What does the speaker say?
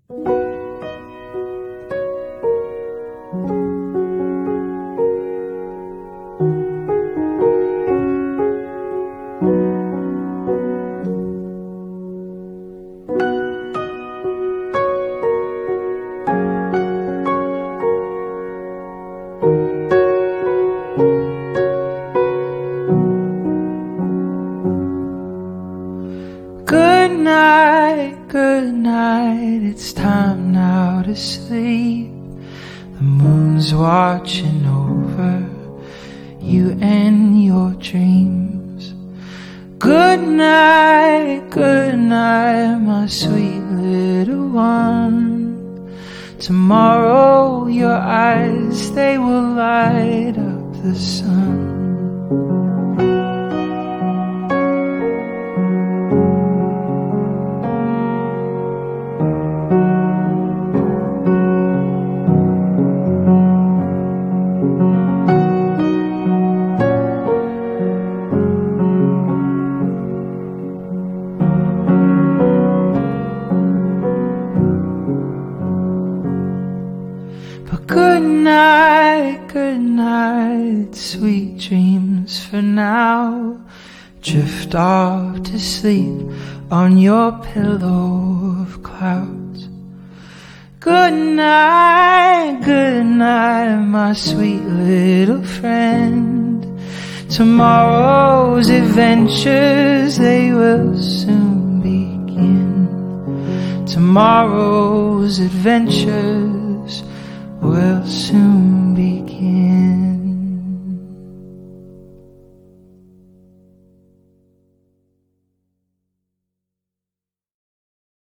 Good night, it's time now to sleep. The moon's watching over you and your dreams. Good night, my sweet little one. Tomorrow your eyes, they will light up the sun. But good night, sweet dreams for now. Drift off to sleep on your pillow of clouds. Good night, my sweet little friend. Tomorrow's adventures, they will soon begin. Tomorrow's adventures will soon begin.